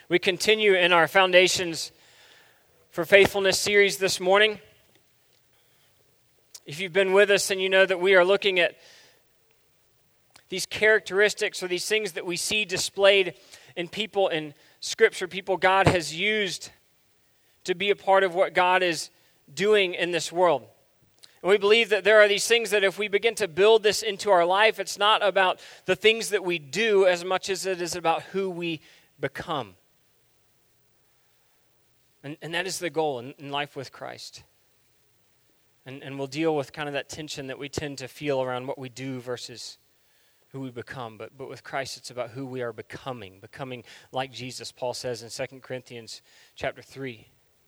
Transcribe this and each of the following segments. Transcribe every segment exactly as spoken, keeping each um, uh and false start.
We continue in our Foundations for Faithfulness series this morning. If you've been with us, then you know that we are looking at these characteristics or these things that we see displayed in people in Scripture, people God has used to be a part of what God is doing in this world. And we believe that there are these things that if we begin to build this into our life, it's not about the things that we do as much as it is about who we become. And, and that is the goal in, in life with Christ. And, and we'll deal with kind of that tension that we tend to feel around what we do versus who we become. But, but with Christ, it's about who we are becoming, becoming like Jesus. Paul says in Second Corinthians chapter three,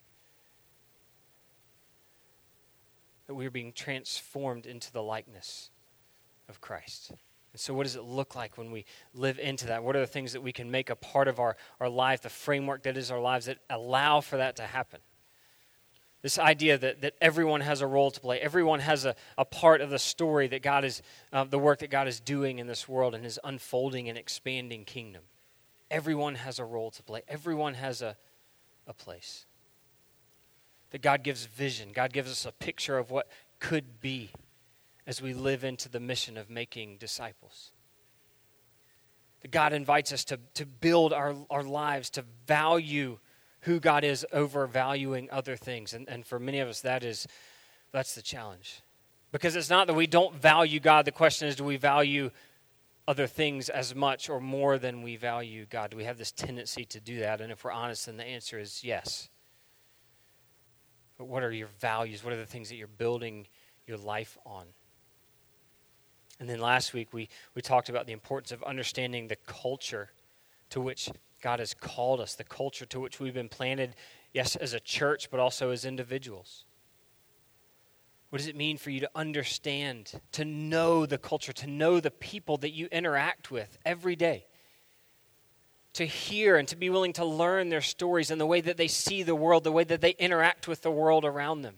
that we are being transformed into the likeness of Christ. And so what does it look like when we live into that? What are the things that we can make a part of our, our life, the framework that is our lives that allow for that to happen? This idea that, that everyone has a role to play, everyone has a, a part of the story that God is, uh, the work that God is doing in this world and His unfolding and expanding kingdom. Everyone has a role to play. Everyone has a, a place. That God gives vision. God gives us a picture of what could be as we live into the mission of making disciples. That God invites us to, to build our, our lives, to value who God is over valuing other things. And, and for many of us, that is, that's the challenge. Because it's not that we don't value God. The question is, do we value other things as much or more than we value God? Do we have this tendency to do that? And if we're honest, then the answer is yes. But what are your values? What are the things that you're building your life on? And then last week, we, we talked about the importance of understanding the culture to which God has called us, the culture to which we've been planted, yes, as a church, but also as individuals. What does it mean for you to understand, to know the culture, to know the people that you interact with every day? To hear and to be willing to learn their stories and the way that they see the world, the way that they interact with the world around them.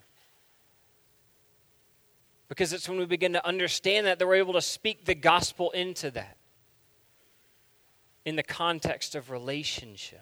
Because it's when we begin to understand that that we're able to speak the gospel into that in the context of relationship.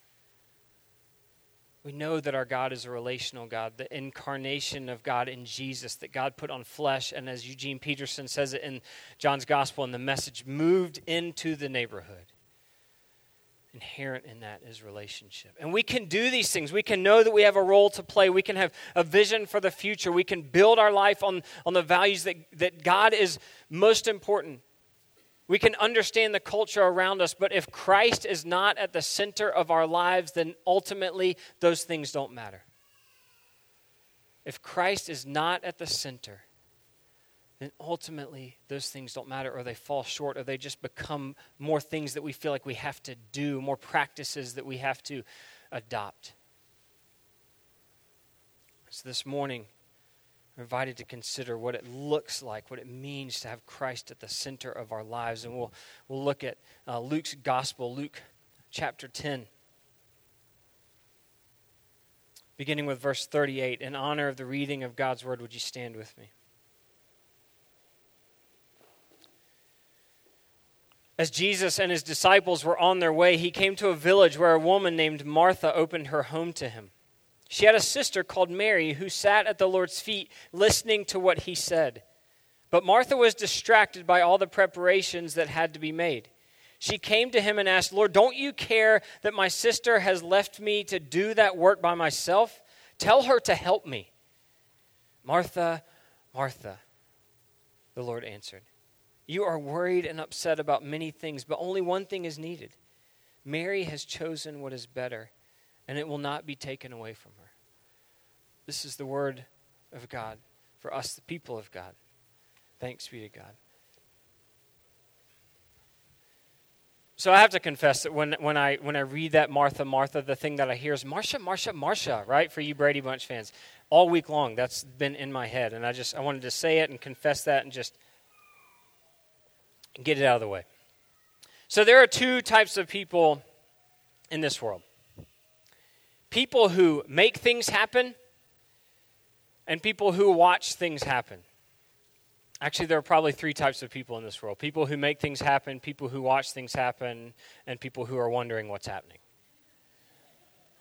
We know that our God is a relational God, the incarnation of God in Jesus, that God put on flesh, and as Eugene Peterson says it in John's Gospel, and the message moved into the neighborhood. Inherent in that is relationship. And we can do these things. We can know that we have a role to play. We can have a vision for the future. We can build our life on, on the values that, that God is most important. We can understand the culture around us, but if Christ is not at the center of our lives, then ultimately those things don't matter. If Christ is not at the center, then ultimately those things don't matter, or they fall short, or they just become more things that we feel like we have to do, more practices that we have to adopt. So this morning, we're invited to consider what it looks like, what it means to have Christ at the center of our lives. And we'll, we'll look at uh, Luke's Gospel, Luke chapter ten. Beginning with verse thirty-eight. In honor of the reading of God's word, would you stand with me? As Jesus and his disciples were on their way, he came to a village where a woman named Martha opened her home to him. She had a sister called Mary who sat at the Lord's feet listening to what he said. But Martha was distracted by all the preparations that had to be made. She came to him and asked, "Lord, don't you care that my sister has left me to do that work by myself? Tell her to help me." "Martha, Martha," the Lord answered, "you are worried and upset about many things, but only one thing is needed. Mary has chosen what is better, and it will not be taken away from her." This is the word of God for us, the people of God. Thanks be to God. So I have to confess that when, when I when I read that Martha, Martha, the thing that I hear is Marsha, Marsha, Marsha, right? For you Brady Bunch fans. All week long, that's been in my head. And I just, I wanted to say it and confess that and just get it out of the way. So there are two types of people in this world. People who make things happen and people who watch things happen. Actually, there are probably three types of people in this world. People who make things happen, people who watch things happen, and people who are wondering what's happening.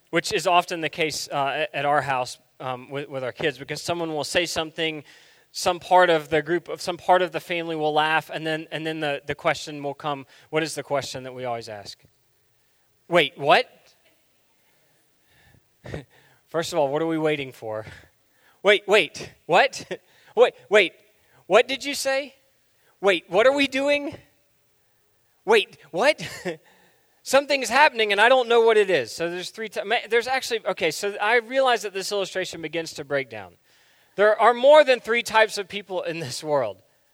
which is often the case uh, at our house um, with, with our kids, because someone will say something, some part of the group, of some part of the family will laugh, and then and then the, the question will come. What is the question that we always ask? Wait, what? First of all, what are we waiting for? Wait, wait, what? Wait, wait, what did you say? Wait, what are we doing? Wait, what? Something's happening and I don't know what it is. So there's three times. There's actually, okay, so I realize that this illustration begins to break down. There are more than three types of people in this world.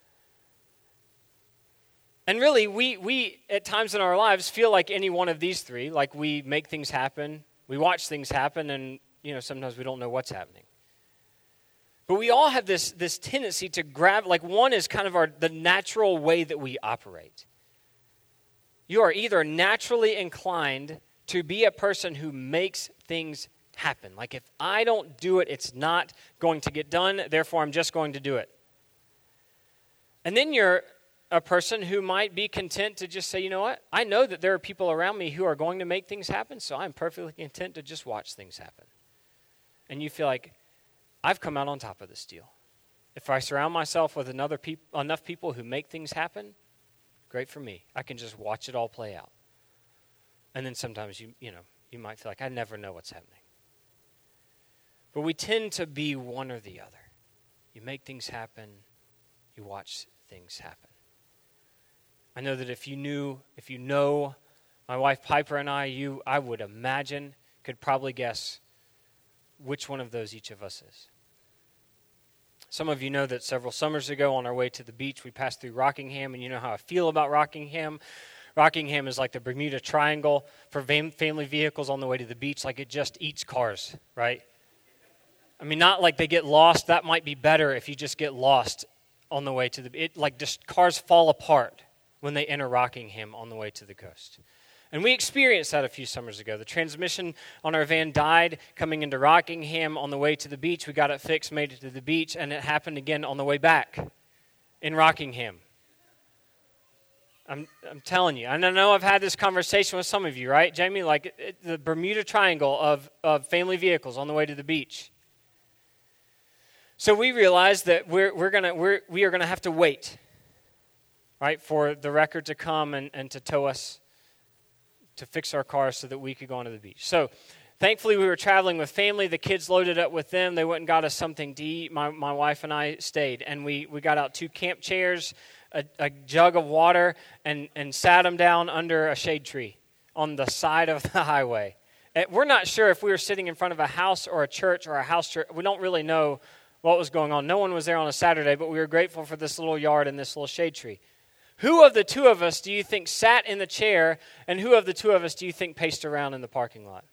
And really, we, we at times in our lives feel like any one of these three, like we make things happen, we watch things happen, and you know sometimes we don't know what's happening. But we all have this, this tendency to grab, like one is kind of our the natural way that we operate. You are either naturally inclined to be a person who makes things happen. Like if I don't do it, it's not going to get done, therefore I'm just going to do it. And then you're a person who might be content to just say, you know what, I know that there are people around me who are going to make things happen, so I'm perfectly content to just watch things happen. And you feel like, I've come out on top of this deal. If I surround myself with another peop- enough people who make things happen, great for me. I can just watch it all play out. And then sometimes you you know, you might feel like I never know what's happening. But we tend to be one or the other. You make things happen, you watch things happen. I know that if you knew, if you know my wife Piper and I, you I would imagine could probably guess which one of those each of us is. Some of you know that several summers ago on our way to the beach, we passed through Rockingham, and you know how I feel about Rockingham. Rockingham is like the Bermuda Triangle for family vehicles on the way to the beach. Like it just eats cars, right? I mean, not like they get lost. That might be better if you just get lost on the way to the beach. Like just cars fall apart when they enter Rockingham on the way to the coast. And we experienced that a few summers ago. The transmission on our van died coming into Rockingham on the way to the beach. We got it fixed, made it to the beach, and it happened again on the way back in Rockingham. I'm I'm telling you. And I know I've had this conversation with some of you, right, Jamie? Like it, the Bermuda Triangle of, of family vehicles on the way to the beach. So we realized that we're we're gonna we're we are gonna have to wait, right, for the wrecker to come and, and to tow us, to fix our cars so that we could go onto the beach. So thankfully we were traveling with family. The kids loaded up with them. They went and got us something to eat. My my wife and I stayed. And we, we got out two camp chairs, a, a jug of water, and, and sat them down under a shade tree on the side of the highway. And we're not sure if we were sitting in front of a house or a church or a house church. We don't really know what was going on. No one was there on a Saturday, but we were grateful for this little yard and this little shade tree. Who of the two of us do you think sat in the chair, and who of the two of us do you think paced around in the parking lot?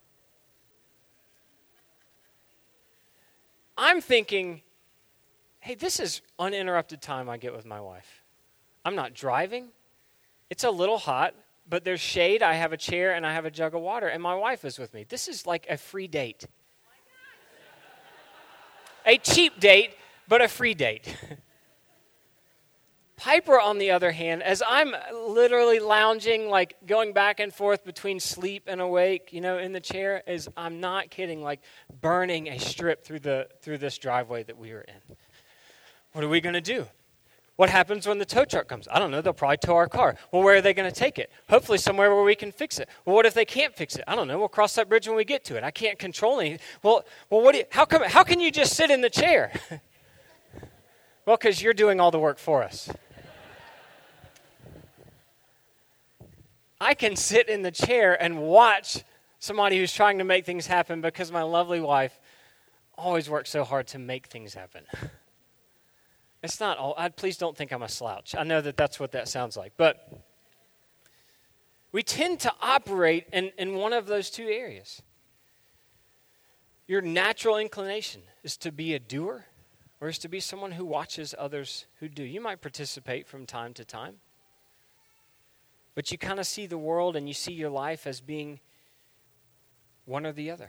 I'm thinking, hey, this is uninterrupted time I get with my wife. I'm not driving. It's a little hot, but there's shade. I have a chair, and I have a jug of water, and my wife is with me. This is like a free date. A cheap date, but a free date. Piper, on the other hand, as I'm literally lounging, like going back and forth between sleep and awake, you know, in the chair, is I'm not kidding, like burning a strip through the through this driveway that we were in. What are we going to do? What happens when the tow truck comes? I don't know. They'll probably tow our car. Well, where are they going to take it? Hopefully somewhere where we can fix it. Well, what if they can't fix it? I don't know. We'll cross that bridge when we get to it. I can't control anything. Well, well, what? Do you, how come? How can you just sit in the chair? Well, because you're doing all the work for us. I can sit in the chair and watch somebody who's trying to make things happen because my lovely wife always works so hard to make things happen. It's not all, I, please don't think I'm a slouch. I know that that's what that sounds like. But we tend to operate in, in one of those two areas. Your natural inclination is to be a doer or is to be someone who watches others who do. You might participate from time to time. But you kind of see the world and you see your life as being one or the other.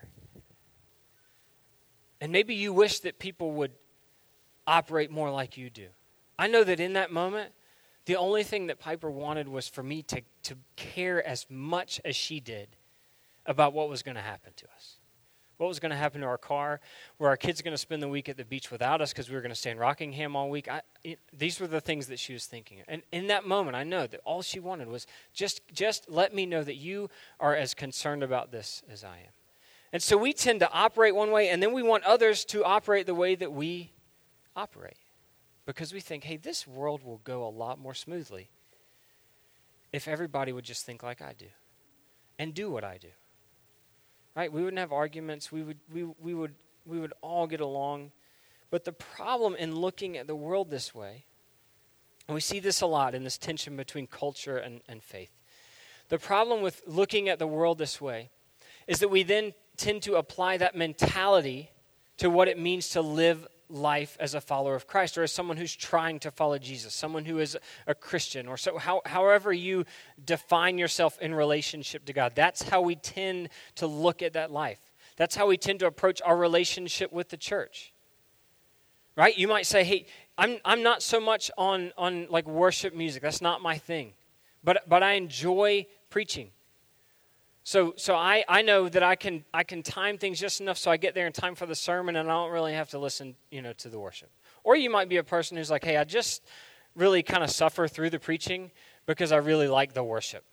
And maybe you wish that people would operate more like you do. I know that in that moment, the only thing that Piper wanted was for me to, to care as much as she did about what was going to happen to us. What was going to happen to our car? Were our kids going to spend the week at the beach without us because we were going to stay in Rockingham all week? I, it, these were the things that she was thinking. And in that moment, I know that all she wanted was just, just let me know that you are as concerned about this as I am. And so we tend to operate one way, and then we want others to operate the way that we operate. Because we think, hey, this world will go a lot more smoothly if everybody would just think like I do and do what I do. Right? We wouldn't have arguments. We would we we would we would all get along. But the problem in looking at the world this way, and we see this a lot in this tension between culture and, and faith. The problem with looking at the world this way is that we then tend to apply that mentality to what it means to live life as a follower of Christ, or as someone who's trying to follow Jesus, someone who is a Christian, or so how, however you define yourself in relationship to God. That's how we tend to look at that life. That's how we tend to approach our relationship with the church. Right? You might say, hey, I'm I'm not so much on, on like worship music. That's not my thing. But but I enjoy preaching. So so I, I know that I can I can time things just enough so I get there in time for the sermon and I don't really have to listen, you know, to the worship. Or you might be a person who's like, hey, I just really kind of suffer through the preaching because I really like the worship.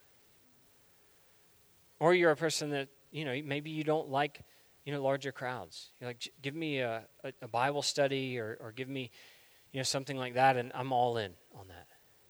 Or you're a person that, you know, maybe you don't like, you know, larger crowds. You're like, give me a, a, a Bible study or, or give me, you know, something like that, and I'm all in on that.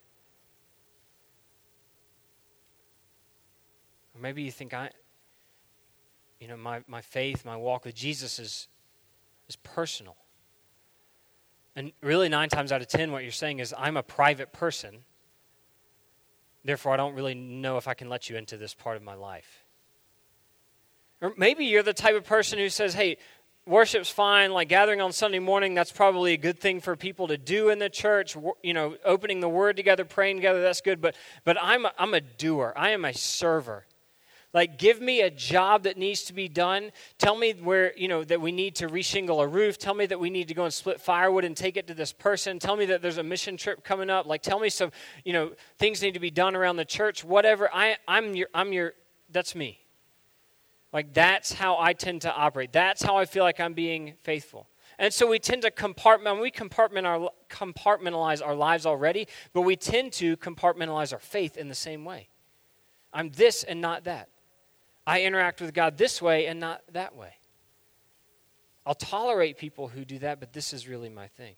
Or maybe you think I, you know, my, my faith, my walk with Jesus is is personal. And really nine times out of ten what you're saying is I'm a private person. Therefore I don't really know if I can let you into this part of my life. Or maybe you're the type of person who says, hey, worship's fine, like gathering on Sunday morning, that's probably a good thing for people to do in the church. You know, opening the word together, praying together, that's good. But but I'm a, I'm a doer. I am a server. Like, give me a job that needs to be done. Tell me where, you know, that we need to reshingle a roof. Tell me that we need to go and split firewood and take it to this person. Tell me that there's a mission trip coming up. Like, tell me some, you know, things need to be done around the church. Whatever. I, I'm your, I'm your, that's me. Like, that's how I tend to operate. That's how I feel like I'm being faithful. And so we tend to compartment, we compartment our, compartmentalize our lives already, but we tend to compartmentalize our faith in the same way. I'm this and not that. I interact with God this way and not that way. I'll tolerate people who do that, but this is really my thing.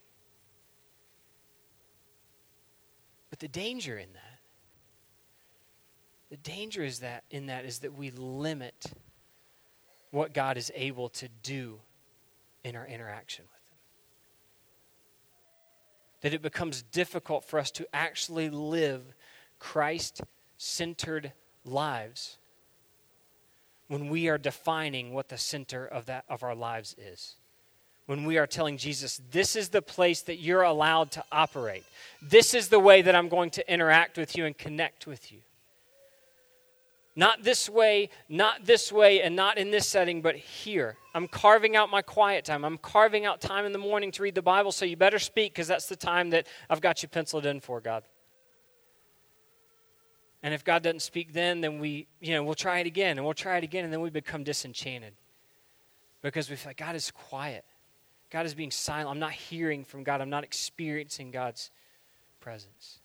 But the danger in that, the danger is that in that is that we limit what God is able to do in our interaction with Him. That it becomes difficult for us to actually live Christ-centered lives when we are defining what the center of that of our lives is. When we are telling Jesus, this is the place that you're allowed to operate. This is the way that I'm going to interact with you and connect with you. Not this way, not this way, and not in this setting, but here. I'm carving out my quiet time. I'm carving out time in the morning to read the Bible, so you better speak because that's the time that I've got you penciled in for, God. And if God doesn't speak then, then we, you know, we'll try it again, and we'll try it again, and then we become disenchanted. Because we feel like God is quiet. God is being silent. I'm not hearing from God. I'm not experiencing God's presence.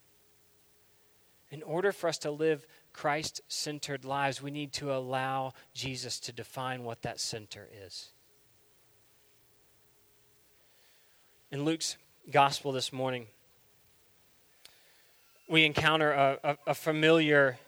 In order for us to live Christ-centered lives, we need to allow Jesus to define what that center is. In Luke's gospel this morning, we encounter a, a, a familiar,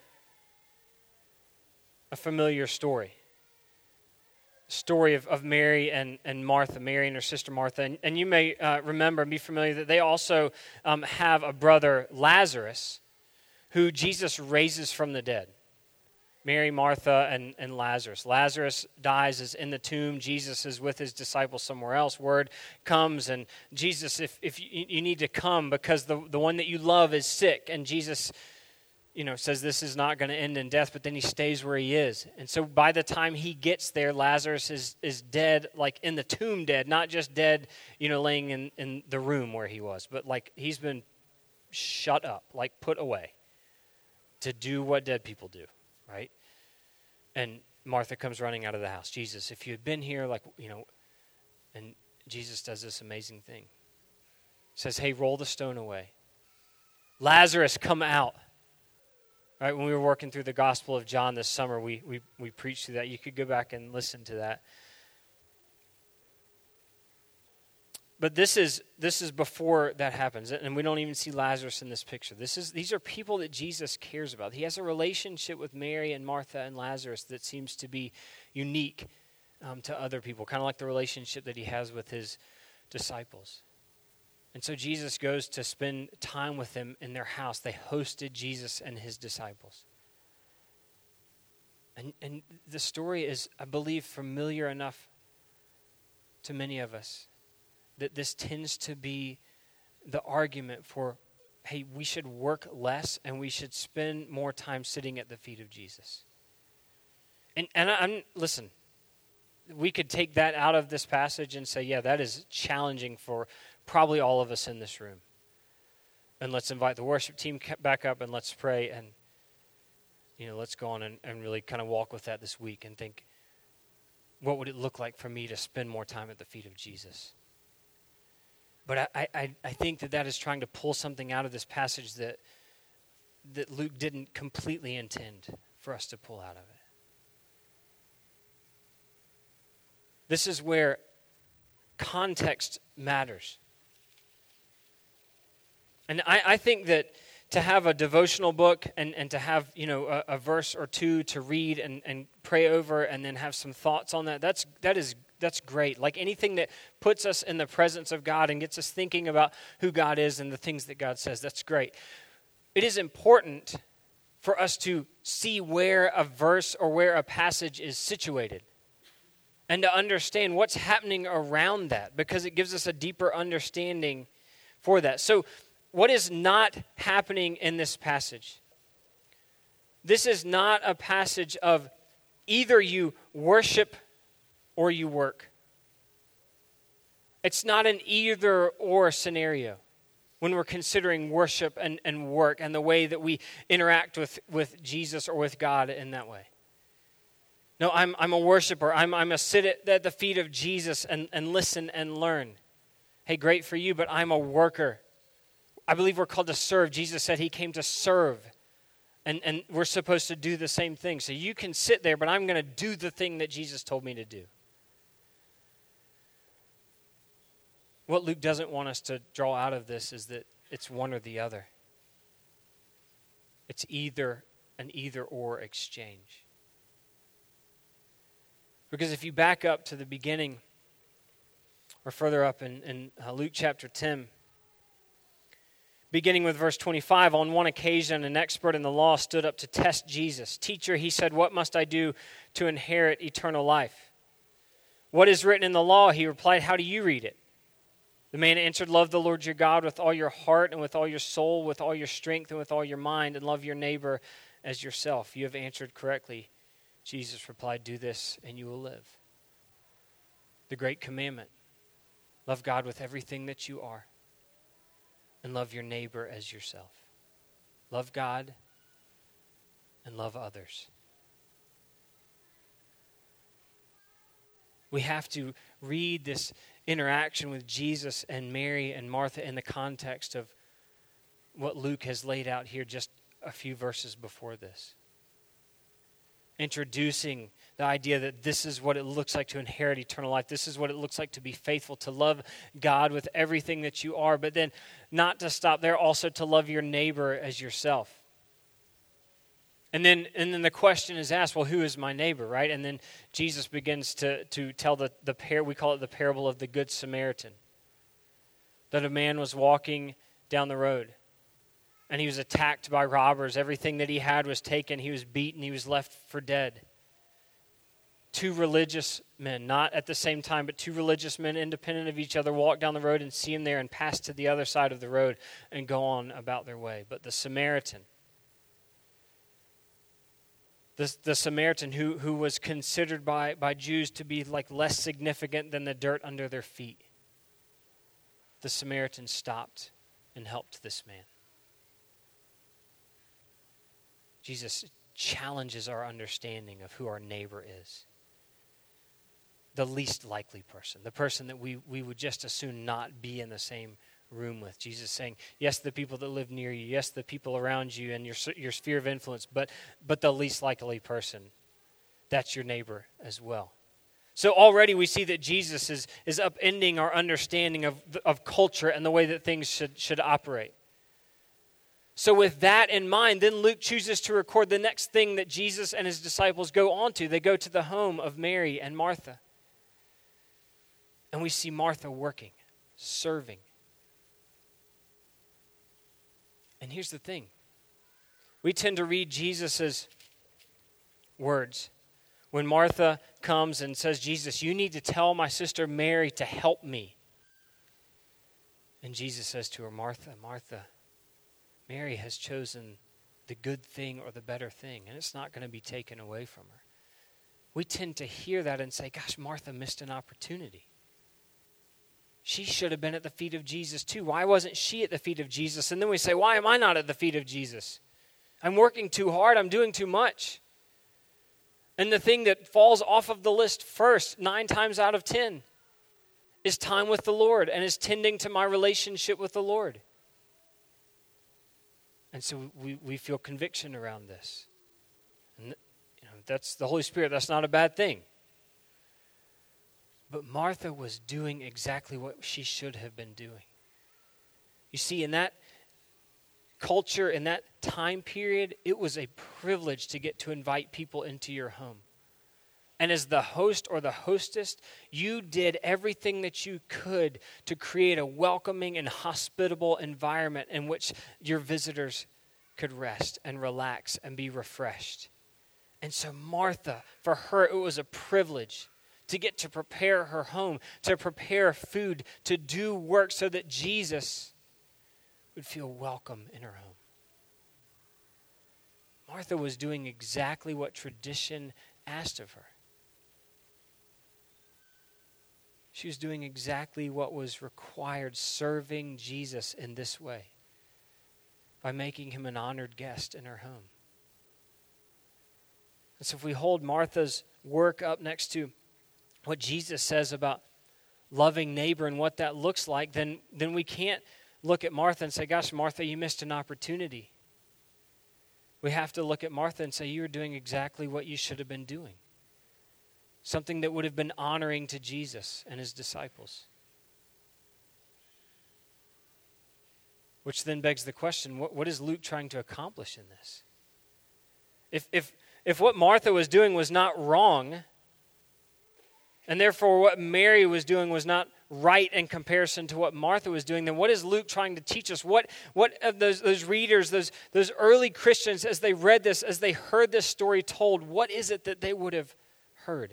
a familiar story. Story of, of Mary and, and Martha, Mary and her sister Martha. And, and you may uh, remember and be familiar that they also um, have a brother, Lazarus, who Jesus raises from the dead. Mary, Martha, and, and Lazarus. Lazarus dies, is in the tomb. Jesus is with his disciples somewhere else. Word comes, and Jesus, if, if you, you need to come because the, the one that you love is sick. And Jesus, you know, says this is not going to end in death, but then he stays where he is. And so by the time he gets there, Lazarus is, is dead, like in the tomb dead, not just dead, you know, laying in, in the room where he was, but like he's been shut up, like put away to do what dead people do, right? And Martha comes running out of the house. Jesus, if you had been here, like, you know, and Jesus does this amazing thing. He says, hey, roll the stone away. Lazarus, come out. Right, when we were working through the Gospel of John this summer, we, we, we preached through that. You could go back and listen to that. But this is this is before that happens, and we don't even see Lazarus in this picture. This is these are people that Jesus cares about. He has a relationship with Mary and Martha and Lazarus that seems to be unique um, to other people, kind of like the relationship that he has with his disciples. And so Jesus goes to spend time with them in their house. They hosted Jesus and his disciples. And, and the story is, I believe, familiar enough to many of us that this tends to be the argument for, hey, we should work less and we should spend more time sitting at the feet of Jesus. And and I'm listen, we could take that out of this passage and say, yeah, that is challenging for probably all of us in this room. And let's invite the worship team back up and let's pray, and you know, let's go on and, and really kind of walk with that this week and think, what would it look like for me to spend more time at the feet of Jesus? But I, I, I think that that is trying to pull something out of this passage that that Luke didn't completely intend for us to pull out of it. This is where context matters. And I, I think that to have a devotional book and, and to have, you know, a, a verse or two to read and, and pray over and then have some thoughts on that, that's that is That's great. Like anything that puts us in the presence of God and gets us thinking about who God is and the things that God says, that's great. It is important for us to see where a verse or where a passage is situated and to understand what's happening around that, because it gives us a deeper understanding for that. So what is not happening in this passage? This is not a passage of either you worship or you work. It's not an either or scenario when we're considering worship and, and work and the way that we interact with, with Jesus or with God in that way. No, I'm I'm a worshiper. I'm I'm a sit at, at the feet of Jesus and, and listen and learn. Hey, great for you, but I'm a worker. I believe we're called to serve. Jesus said he came to serve. And and we're supposed to do the same thing. So you can sit there, but I'm going to do the thing that Jesus told me to do. What Luke doesn't want us to draw out of this is that it's one or the other. It's either an either-or exchange. Because if you back up to the beginning, or further up in, in uh, Luke chapter ten, beginning with verse twenty-five, on one occasion an expert in the law stood up to test Jesus. Teacher, he said, what must I do to inherit eternal life? What is written in the law? He replied, how do you read it? The man answered, love the Lord your God with all your heart and with all your soul, with all your strength and with all your mind, and love your neighbor as yourself. You have answered correctly. Jesus replied, do this and you will live. The great commandment, love God with everything that you are and love your neighbor as yourself. Love God and love others. We have to read this interaction with Jesus and Mary and Martha in the context of what Luke has laid out here just a few verses before this. Introducing the idea that this is what it looks like to inherit eternal life. This is what it looks like to be faithful, to love God with everything that you are, but then not to stop there, also to love your neighbor as yourself. And then and then the question is asked, well, who is my neighbor, right? And then Jesus begins to, to tell the, the par- we call it the parable of the Good Samaritan. That a man was walking down the road and he was attacked by robbers. Everything that he had was taken. He was beaten. He was left for dead. Two religious men, not at the same time, but two religious men independent of each other, walk down the road and see him there and pass to the other side of the road and go on about their way. But the Samaritan, the, the Samaritan who, who was considered by, by Jews to be like less significant than the dirt under their feet, the Samaritan stopped and helped this man. Jesus challenges our understanding of who our neighbor is. The least likely person, the person that we, we would just as soon not be in the same room with. Jesus saying, yes, the people that live near you, yes, the people around you and your your sphere of influence, but but the least likely person, that's your neighbor as well. So already we see that Jesus is, is upending our understanding of, of culture and the way that things should, should operate. So with that in mind, then Luke chooses to record the next thing that Jesus and his disciples go on to. They go to the home of Mary and Martha. And we see Martha working, serving. And here's the thing. We tend to read Jesus' words. When Martha comes and says, Jesus, you need to tell my sister Mary to help me. And Jesus says to her, Martha, Martha, Mary has chosen the good thing or the better thing, and it's not going to be taken away from her. We tend to hear that and say, gosh, Martha missed an opportunity. She should have been at the feet of Jesus too. Why wasn't she at the feet of Jesus? And then we say, why am I not at the feet of Jesus? I'm working too hard. I'm doing too much. And the thing that falls off of the list first, nine times out of ten, is time with the Lord and is tending to my relationship with the Lord. And so we, we feel conviction around this. And you know, that's the Holy Spirit. That's not a bad thing. But Martha was doing exactly what she should have been doing. You see, in that culture, in that time period, it was a privilege to get to invite people into your home. And as the host or the hostess, you did everything that you could to create a welcoming and hospitable environment in which your visitors could rest and relax and be refreshed. And so Martha, for her, it was a privilege to get to prepare her home, to prepare food, to do work so that Jesus would feel welcome in her home. Martha was doing exactly what tradition asked of her. She was doing exactly what was required, serving Jesus in this way, by making him an honored guest in her home. And so if we hold Martha's work up next to what Jesus says about loving neighbor and what that looks like, then, then we can't look at Martha and say, gosh, Martha, you missed an opportunity. We have to look at Martha and say, you were doing exactly what you should have been doing. Something that would have been honoring to Jesus and his disciples. Which then begs the question, what, what is Luke trying to accomplish in this? If, if, if what Martha was doing was not wrong, and therefore what Mary was doing was not right in comparison to what Martha was doing, then what is Luke trying to teach us? What what of those, those readers, those, those early Christians, as they read this, as they heard this story told, what is it that they would have heard?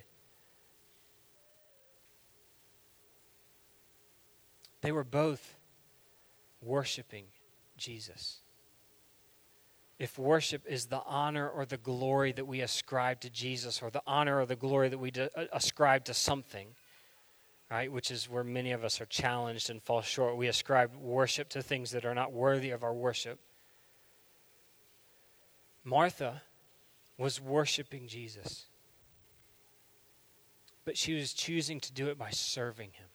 They were both worshiping Jesus. If worship is the honor or the glory that we ascribe to Jesus, or the honor or the glory that we de- ascribe to something, right, which is where many of us are challenged and fall short. We ascribe worship to things that are not worthy of our worship. Martha was worshiping Jesus, but she was choosing to do it by serving him.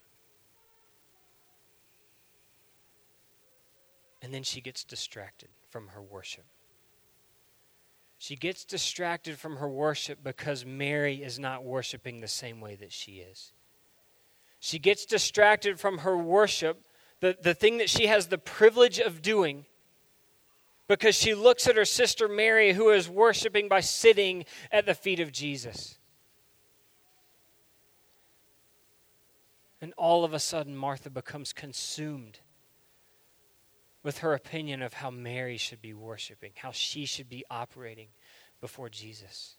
And then she gets distracted from her worship. She gets distracted from her worship because Mary is not worshiping the same way that she is. She gets distracted from her worship, the, the thing that she has the privilege of doing, because she looks at her sister Mary, who is worshiping by sitting at the feet of Jesus. And all of a sudden, Martha becomes consumed with her opinion of how Mary should be worshiping, how she should be operating before Jesus.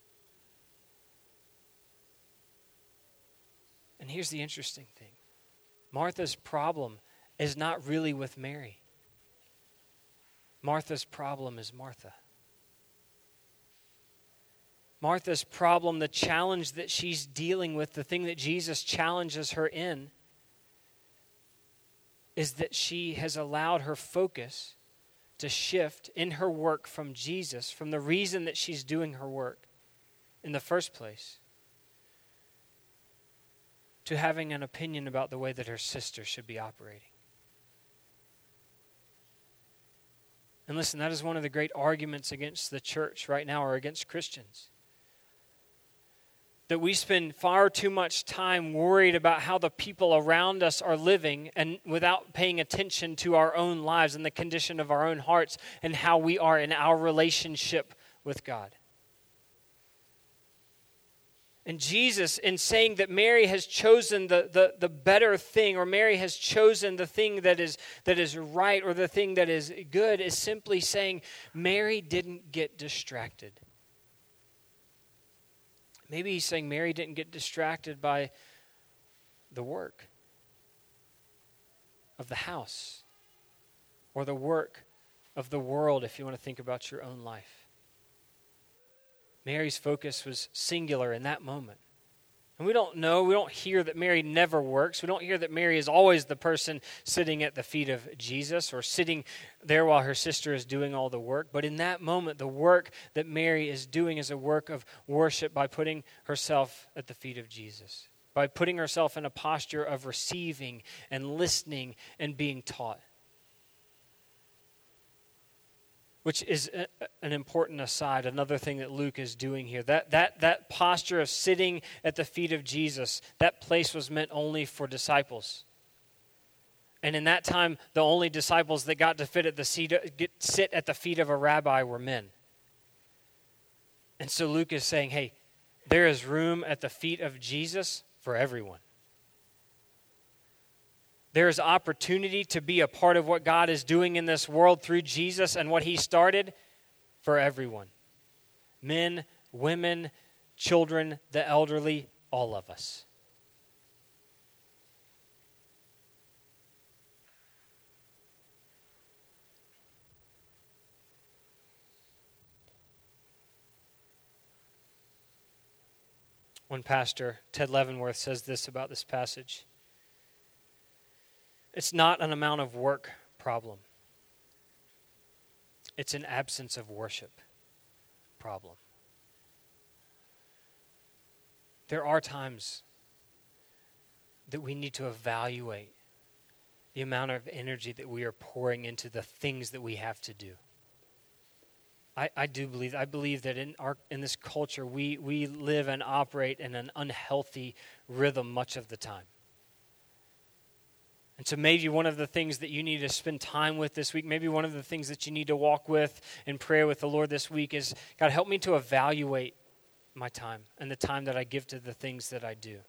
And here's the interesting thing. Martha's problem is not really with Mary. Martha's problem is Martha. Martha's problem, the challenge that she's dealing with, the thing that Jesus challenges her in, is that she has allowed her focus to shift in her work from Jesus, from the reason that she's doing her work in the first place, to having an opinion about the way that her sister should be operating. And listen, that is one of the great arguments against the church right now, or against Christians. That we spend far too much time worried about how the people around us are living, and without paying attention to our own lives and the condition of our own hearts and how we are in our relationship with God. And Jesus, in saying that Mary has chosen the, the, the better thing, or Mary has chosen the thing that is, that is right, or the thing that is good, is simply saying Mary didn't get distracted. Maybe he's saying Mary didn't get distracted by the work of the house, or the work of the world, if you want to think about your own life. Mary's focus was singular in that moment. And we don't know, we don't hear that Mary never works. We don't hear that Mary is always the person sitting at the feet of Jesus, or sitting there while her sister is doing all the work. But in that moment, the work that Mary is doing is a work of worship by putting herself at the feet of Jesus, by putting herself in a posture of receiving and listening and being taught. Which is a, an important aside, another thing that Luke is doing here. That, that, that posture of sitting at the feet of Jesus, that place was meant only for disciples. And in that time, the only disciples that got to fit at the seat, get, sit at the feet of a rabbi were men. And so Luke is saying, hey, there is room at the feet of Jesus for everyone. There is opportunity to be a part of what God is doing in this world through Jesus and what he started for everyone. Men, women, children, the elderly, all of us. One pastor, Ted Leavenworth, says this about this passage. It's not an amount of work problem. It's an absence of worship problem. There are times that we need to evaluate the amount of energy that we are pouring into the things that we have to do. I, I do believe, I believe that in our in this culture, we, we live and operate in an unhealthy rhythm much of the time. And so maybe one of the things that you need to spend time with this week, maybe one of the things that you need to walk with in prayer with the Lord this week is, God, help me to evaluate my time and the time that I give to the things that I do.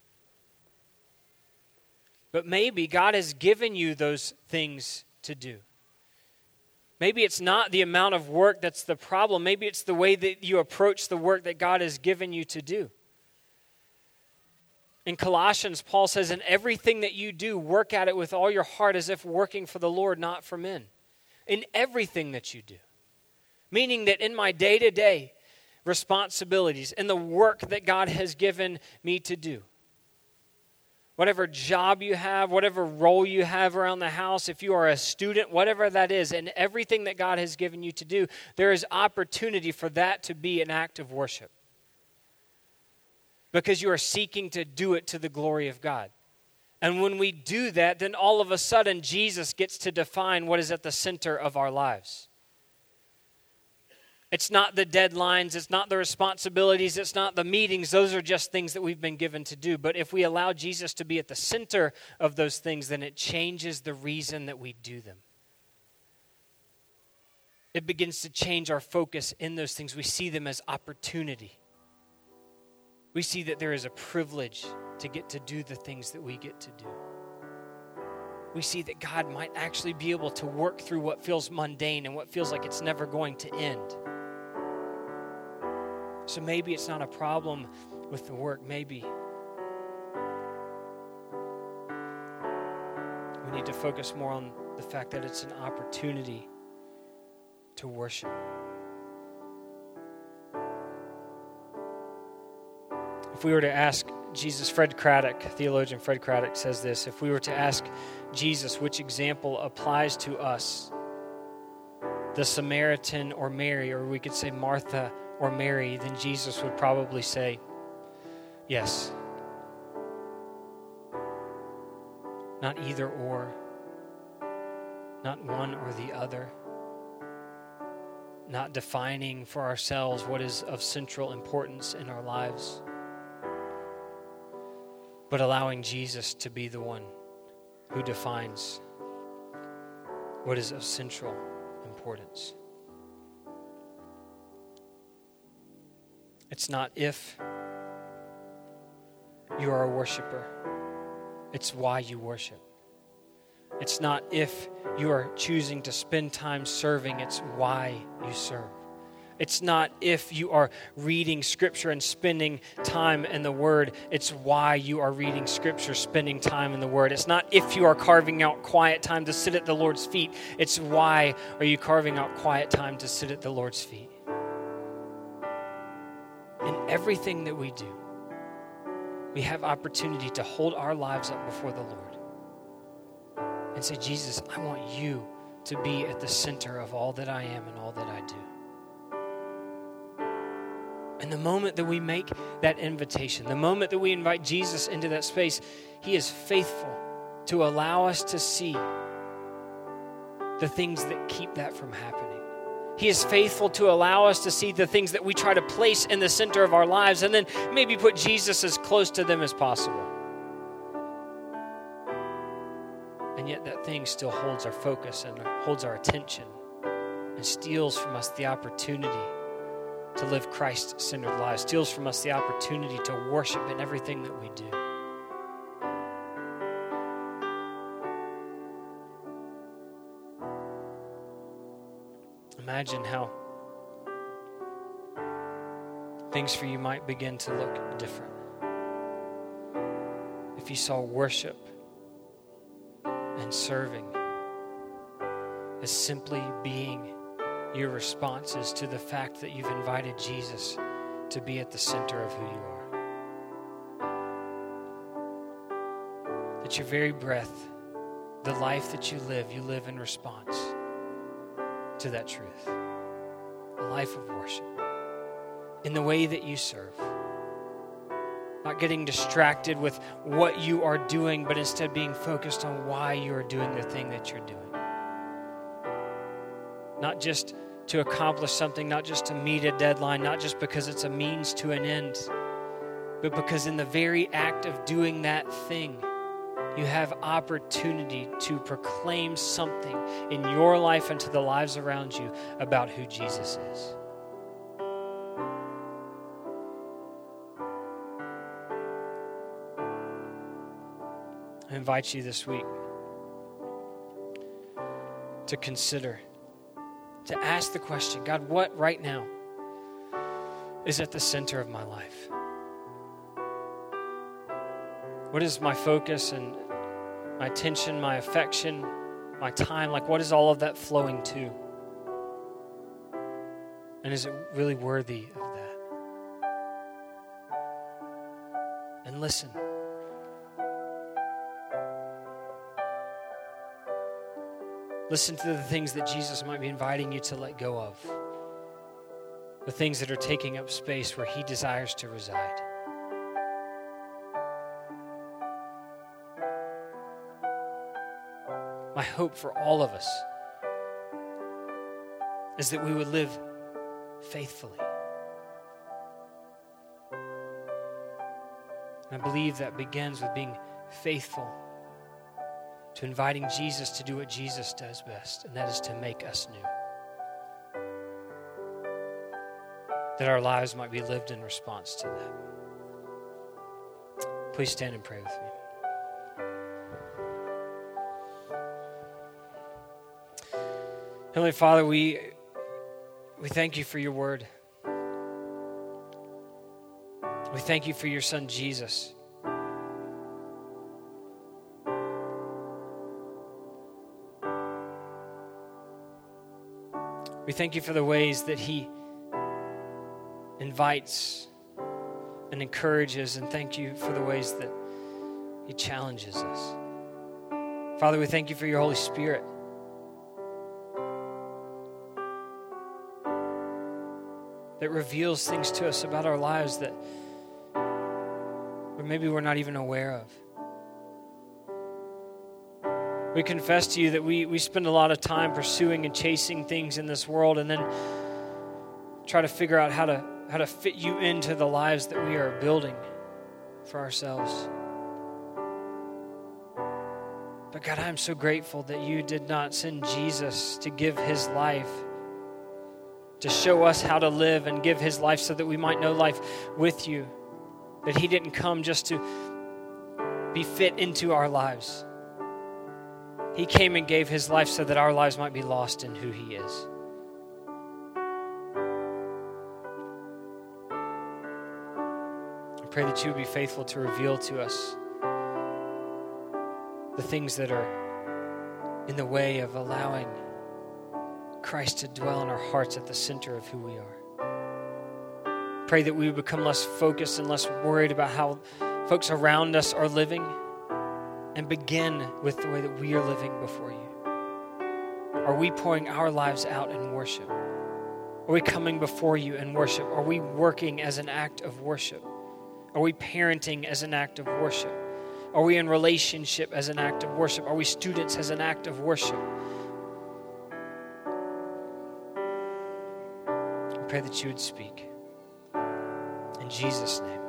But maybe God has given you those things to do. Maybe it's not the amount of work that's the problem. Maybe it's the way that you approach the work that God has given you to do. In Colossians, Paul says, in everything that you do, work at it with all your heart as if working for the Lord, not for men. In everything that you do. Meaning that in my day-to-day responsibilities, in the work that God has given me to do, whatever job you have, whatever role you have around the house, if you are a student, whatever that is, in everything that God has given you to do, there is opportunity for that to be an act of worship. Because you are seeking to do it to the glory of God. And when we do that, then all of a sudden Jesus gets to define what is at the center of our lives. It's not the deadlines, it's not the responsibilities, it's not the meetings. Those are just things that we've been given to do. But if we allow Jesus to be at the center of those things, then it changes the reason that we do them. It begins to change our focus in those things. We see them as opportunity. We see that there is a privilege to get to do the things that we get to do. We see that God might actually be able to work through what feels mundane and what feels like it's never going to end. So maybe it's not a problem with the work. Maybe we need to focus more on the fact that it's an opportunity to worship. If we were to ask Jesus, Fred Craddock, theologian Fred Craddock says this, if we were to ask Jesus which example applies to us, the Samaritan or Mary, or we could say Martha or Mary, then Jesus would probably say, yes. Not either or, not one or the other, not defining for ourselves what is of central importance in our lives, but allowing Jesus to be the one who defines what is of central importance. It's not if you are a worshiper, it's why you worship. It's not if you are choosing to spend time serving, it's why you serve. It's not if you are reading Scripture and spending time in the Word, it's why you are reading Scripture, spending time in the Word. It's not if you are carving out quiet time to sit at the Lord's feet, it's why are you carving out quiet time to sit at the Lord's feet. In everything that we do, we have opportunity to hold our lives up before the Lord and say, Jesus, I want you to be at the center of all that I am and all that I do. And the moment that we make that invitation, the moment that we invite Jesus into that space, he is faithful to allow us to see the things that keep that from happening. He is faithful to allow us to see the things that we try to place in the center of our lives and then maybe put Jesus as close to them as possible. And yet that thing still holds our focus and holds our attention and steals from us the opportunity to live Christ-centered lives, steals from us the opportunity to worship in everything that we do. Imagine how things for you might begin to look different if you saw worship and serving as simply being your responses to the fact that you've invited Jesus to be at the center of who you are. That your very breath, the life that you live, you live in response to that truth. A life of worship. In the way that you serve. Not getting distracted with what you are doing, but instead being focused on why you are doing the thing that you're doing. Not just to accomplish something, not just to meet a deadline, not just because it's a means to an end, but because in the very act of doing that thing, you have opportunity to proclaim something in your life and to the lives around you about who Jesus is. I invite you this week to consider, to ask the question, God, what right now is at the center of my life? What is my focus and my attention, my affection, my time? Like, what is all of that flowing to? And is it really worthy of that? And listen. Listen to the things that Jesus might be inviting you to let go of. The things that are taking up space where he desires to reside. My hope for all of us is that we would live faithfully. And I believe that begins with being faithful to inviting Jesus to do what Jesus does best, and that is to make us new. That our lives might be lived in response to that. Please stand and pray with me. Heavenly Father, we we thank you for your word. We thank you for your Son, Jesus. We thank you for the ways that he invites and encourages, and thank you for the ways that he challenges us. Father, we thank you for your Holy Spirit. that reveals things to us about our lives that or maybe we're not even aware of. We confess to you that we, we spend a lot of time pursuing and chasing things in this world and then try to figure out how to how to fit you into the lives that we are building for ourselves. But God, I'm so grateful that you did not send Jesus to give his life, to show us how to live and give his life so that we might know life with you. That he didn't come just to be fit into our lives. He came and gave his life so that our lives might be lost in who he is. I pray that you would be faithful to reveal to us the things that are in the way of allowing Christ to dwell in our hearts at the center of who we are. Pray that we would become less focused and less worried about how folks around us are living and begin with the way that we are living before you. Are we pouring our lives out in worship? Are we coming before you in worship? Are we working as an act of worship? Are we parenting as an act of worship? Are we in relationship as an act of worship? Are we students as an act of worship? I pray that you would speak. In Jesus' name.